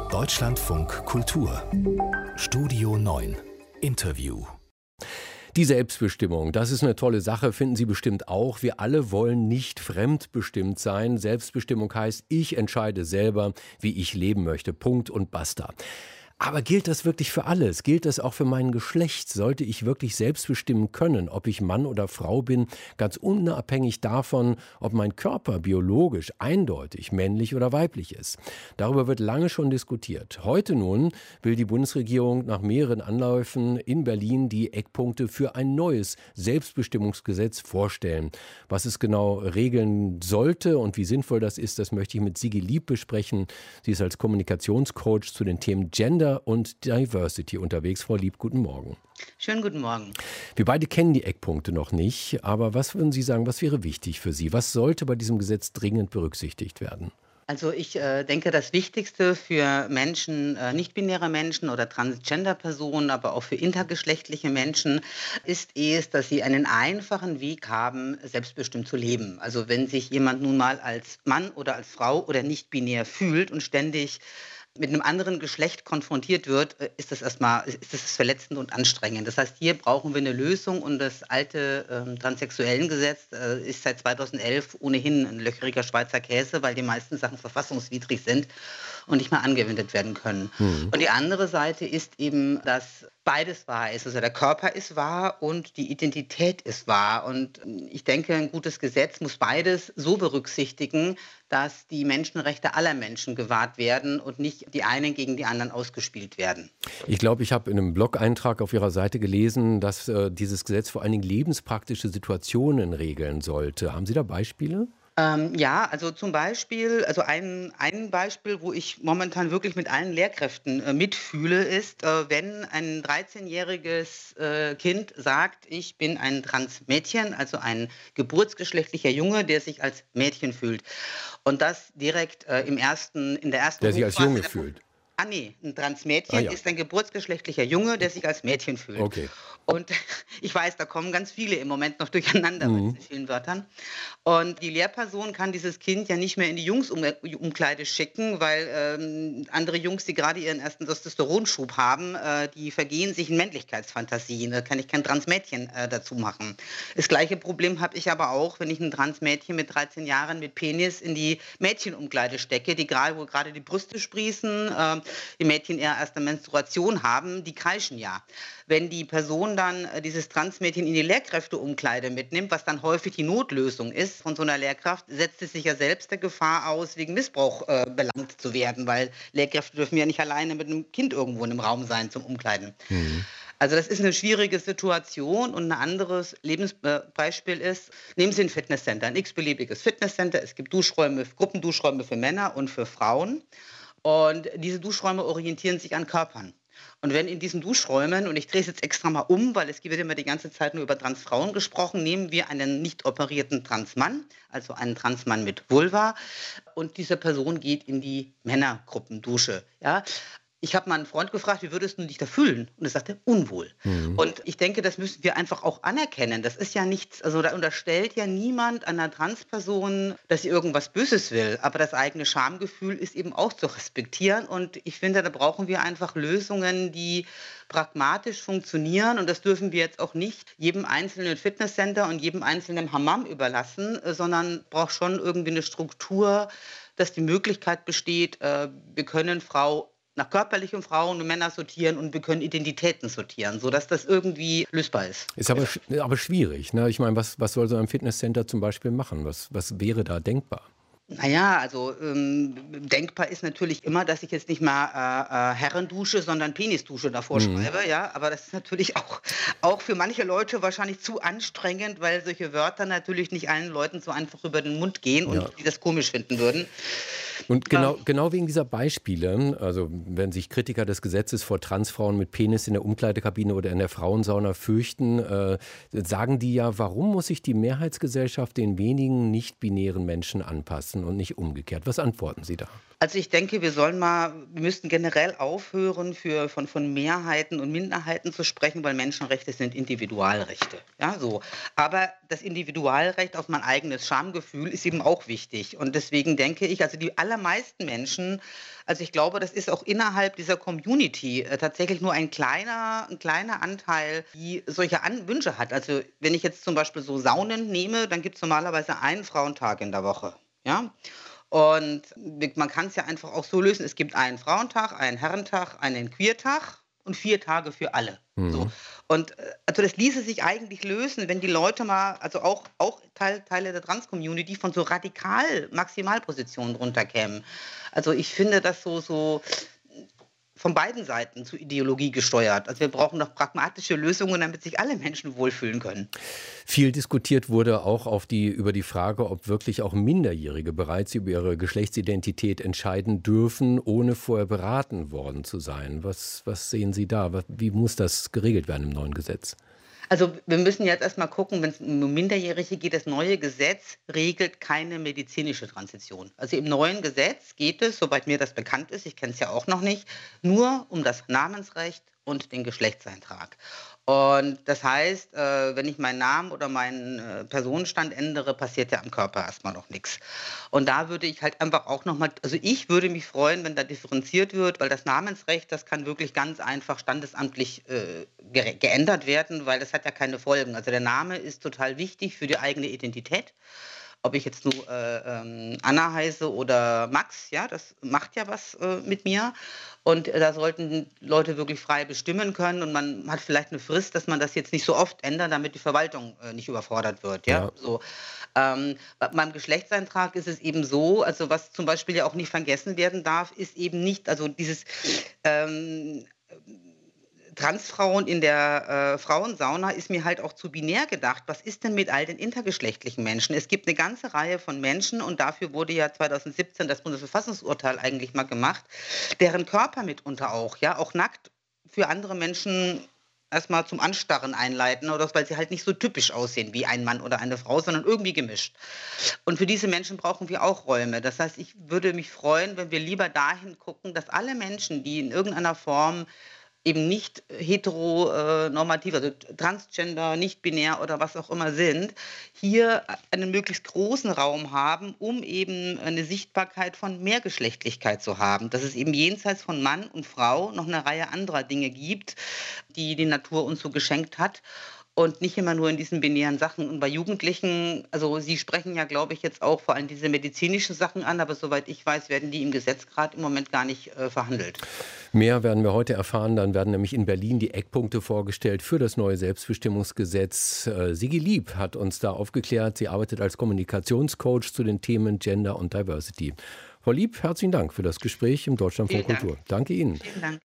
Deutschlandfunk Kultur Studio 9 Interview. Die Selbstbestimmung, das ist eine tolle Sache, finden Sie bestimmt auch. Wir alle wollen nicht fremdbestimmt sein. Selbstbestimmung heißt, ich entscheide selber, wie ich leben möchte. Punkt und basta. Aber gilt das wirklich für alles? Gilt das auch für mein Geschlecht? Sollte ich wirklich selbst bestimmen können, ob ich Mann oder Frau bin, ganz unabhängig davon, ob mein Körper biologisch eindeutig männlich oder weiblich ist? Darüber wird lange schon diskutiert. Heute nun will die Bundesregierung nach mehreren Anläufen in Berlin die Eckpunkte für ein neues Selbstbestimmungsgesetz vorstellen. Was es genau regeln sollte und wie sinnvoll das ist, das möchte ich mit Sigi Lieb besprechen. Sie ist als Kommunikationscoach zu den Themen Gender und Diversity unterwegs. Frau Lieb, guten Morgen. Schönen guten Morgen. Wir beide kennen die Eckpunkte noch nicht, aber was würden Sie sagen, was wäre wichtig für Sie? Was sollte bei diesem Gesetz dringend berücksichtigt werden? Also ich denke, das Wichtigste für Menschen, nicht-binäre Menschen oder Transgender-Personen, aber auch für intergeschlechtliche Menschen, ist es, dass sie einen einfachen Weg haben, selbstbestimmt zu leben. Also wenn sich jemand nun mal als Mann oder als Frau oder nicht-binär fühlt und ständig mit einem anderen Geschlecht konfrontiert wird, ist das verletzend und anstrengend. Das heißt, hier brauchen wir eine Lösung und das alte Transsexuellengesetz ist seit 2011 ohnehin ein löcheriger Schweizer Käse, weil die meisten Sachen verfassungswidrig sind und nicht mehr angewendet werden können. Und die andere Seite ist eben, dass beides wahr ist. Also der Körper ist wahr und die Identität ist wahr. Und ich denke, ein gutes Gesetz muss beides so berücksichtigen, dass die Menschenrechte aller Menschen gewahrt werden und nicht die einen gegen die anderen ausgespielt werden. Ich glaube, ich habe in einem Blog-Eintrag auf Ihrer Seite gelesen, dass dieses Gesetz vor allen Dingen lebenspraktische Situationen regeln sollte. Haben Sie da Beispiele? Ja, also zum Beispiel, also ein Beispiel, wo ich momentan wirklich mit allen Lehrkräften mitfühle, ist, wenn ein 13-jähriges Kind sagt, ich bin ein Transmädchen, also ein geburtsgeschlechtlicher Junge, der sich als Mädchen fühlt. Und das direkt in der ersten Der sich als Junge fühlt. Nee, ein Transmädchen ist ein geburtsgeschlechtlicher Junge, der sich als Mädchen fühlt. Okay. Und ich weiß, da kommen ganz viele im Moment noch durcheinander mit vielen Wörtern. Und die Lehrperson kann dieses Kind ja nicht mehr in die Jungsumkleide schicken, weil andere Jungs, die gerade ihren ersten Testosteronschub haben, die vergehen sich in Männlichkeitsfantasien. Da kann ich kein Transmädchen dazu machen. Das gleiche Problem habe ich aber auch, wenn ich ein Transmädchen mit 13 Jahren mit Penis in die Mädchenumkleide stecke, wo gerade die Brüste sprießen, die Mädchen eher erst eine Menstruation haben, die kreischen ja. Wenn die Person dann dieses Transmädchen in die Lehrkräfteumkleide mitnimmt, was dann häufig die Notlösung ist von so einer Lehrkraft, setzt es sich ja selbst der Gefahr aus, wegen Missbrauch belangt zu werden, weil Lehrkräfte dürfen ja nicht alleine mit einem Kind irgendwo in einem Raum sein zum Umkleiden. Also das ist eine schwierige Situation und ein anderes Lebensbeispiel ist, nehmen Sie ein Fitnesscenter, ein x-beliebiges Fitnesscenter. Es gibt Gruppenduschräume für Männer und für Frauen. Und diese Duschräume orientieren sich an Körpern. Und wenn in diesen Duschräumen, und ich drehe es jetzt extra mal um, weil es wird immer die ganze Zeit nur über Transfrauen gesprochen, nehmen wir einen nicht operierten Transmann, also einen Transmann mit Vulva, und diese Person geht in die Männergruppendusche. Ja? Ich habe mal einen Freund gefragt, wie würdest du dich da fühlen? Und er sagte, unwohl. Und ich denke, das müssen wir einfach auch anerkennen. Das ist ja nichts, also da unterstellt ja niemand einer Transperson, dass sie irgendwas Böses will. Aber das eigene Schamgefühl ist eben auch zu respektieren. Und ich finde, da brauchen wir einfach Lösungen, die pragmatisch funktionieren. Und das dürfen wir jetzt auch nicht jedem einzelnen Fitnesscenter und jedem einzelnen Hammam überlassen, sondern braucht schon irgendwie eine Struktur, dass die Möglichkeit besteht, wir können nach körperlichen Frauen und Männern sortieren und wir können Identitäten sortieren, sodass das irgendwie lösbar ist. Ist aber schwierig, ne? Ich meine, was soll so ein Fitnesscenter zum Beispiel machen? Was wäre da denkbar? Naja, also denkbar ist natürlich immer, dass ich jetzt nicht mal Herrendusche, sondern Penisdusche davor schreibe, ja. Aber das ist natürlich auch für manche Leute wahrscheinlich zu anstrengend, weil solche Wörter natürlich nicht allen Leuten so einfach über den Mund gehen und die das komisch finden würden. Und genau wegen dieser Beispiele, also wenn sich Kritiker des Gesetzes vor Transfrauen mit Penis in der Umkleidekabine oder in der Frauensauna fürchten, sagen die ja, warum muss sich die Mehrheitsgesellschaft den wenigen nicht-binären Menschen anpassen und nicht umgekehrt? Was antworten Sie da? Also ich denke, wir müssten generell aufhören, von Mehrheiten und Minderheiten zu sprechen, weil Menschenrechte sind Individualrechte. Ja, so. Aber das Individualrecht auf mein eigenes Schamgefühl ist eben auch wichtig. Und deswegen denke ich, also die allermeisten Menschen, also ich glaube, das ist auch innerhalb dieser Community tatsächlich nur ein kleiner Anteil, die solche Wünsche hat. Also wenn ich jetzt zum Beispiel so Saunen nehme, dann gibt es normalerweise einen Frauentag in der Woche. Ja? Und man kann es ja einfach auch so lösen. Es gibt einen Frauentag, einen Herrentag, einen Queertag und 4 Tage für alle. So. Mhm. Und also das ließe sich eigentlich lösen, wenn die Leute mal, also auch Teile der Trans-Community von so radikal Maximalpositionen runterkämen. Also ich finde das so von beiden Seiten zu Ideologie gesteuert. Also wir brauchen doch pragmatische Lösungen, damit sich alle Menschen wohlfühlen können. Viel diskutiert wurde auch über die Frage, ob wirklich auch Minderjährige bereits über ihre Geschlechtsidentität entscheiden dürfen, ohne vorher beraten worden zu sein. Was sehen Sie da? Wie muss das geregelt werden im neuen Gesetz? Also wir müssen jetzt erstmal gucken, wenn es um Minderjährige geht, das neue Gesetz regelt keine medizinische Transition. Also im neuen Gesetz geht es, soweit mir das bekannt ist, ich kenne es ja auch noch nicht, nur um das Namensrecht und den Geschlechtseintrag. Und das heißt, wenn ich meinen Namen oder meinen Personenstand ändere, passiert ja am Körper erstmal noch nichts. Und da würde ich halt einfach auch nochmal, also ich würde mich freuen, wenn da differenziert wird, weil das Namensrecht, das kann wirklich ganz einfach standesamtlich geändert werden, weil das hat ja keine Folgen. Also der Name ist total wichtig für die eigene Identität. Ob ich jetzt nur Anna heiße oder Max, ja, das macht ja was mit mir. Und da sollten Leute wirklich frei bestimmen können. Und man hat vielleicht eine Frist, dass man das jetzt nicht so oft ändert, damit die Verwaltung nicht überfordert wird. Ja? Ja. So. Beim Geschlechtseintrag ist es eben so, also was zum Beispiel ja auch nicht vergessen werden darf, ist eben nicht, also dieses Transfrauen in der Frauensauna ist mir halt auch zu binär gedacht. Was ist denn mit all den intergeschlechtlichen Menschen? Es gibt eine ganze Reihe von Menschen und dafür wurde ja 2017 das Bundesverfassungsurteil eigentlich mal gemacht, deren Körper mitunter auch nackt für andere Menschen erstmal zum Anstarren einleiten oder weil sie halt nicht so typisch aussehen wie ein Mann oder eine Frau, sondern irgendwie gemischt. Und für diese Menschen brauchen wir auch Räume. Das heißt, ich würde mich freuen, wenn wir lieber dahin gucken, dass alle Menschen, die in irgendeiner Form eben nicht heteronormativ, also transgender, nicht binär oder was auch immer sind, hier einen möglichst großen Raum haben, um eben eine Sichtbarkeit von Mehrgeschlechtlichkeit zu haben. Dass es eben jenseits von Mann und Frau noch eine Reihe anderer Dinge gibt, die die Natur uns so geschenkt hat. Und nicht immer nur in diesen binären Sachen. Und bei Jugendlichen, also Sie sprechen ja, glaube ich, jetzt auch vor allem diese medizinischen Sachen an, aber soweit ich weiß, werden die im Gesetz gerade im Moment gar nicht verhandelt. Mehr werden wir heute erfahren. Dann werden nämlich in Berlin die Eckpunkte vorgestellt für das neue Selbstbestimmungsgesetz. Sigi Lieb hat uns da aufgeklärt. Sie arbeitet als Kommunikationscoach zu den Themen Gender und Diversity. Frau Lieb, herzlichen Dank für das Gespräch im Deutschlandfunk Kultur. Danke Ihnen. Vielen Dank.